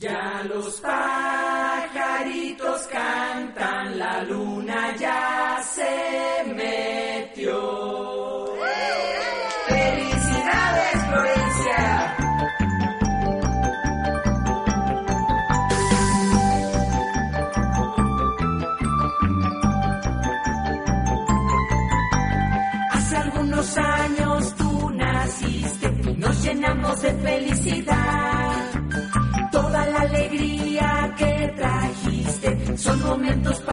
Ya los pajaritos cantan, la luna ya se metió. ¡Felicidades, Florencia! Hace algunos años tú naciste, nos llenamos de felicidad. Toda la alegría que trajiste son momentos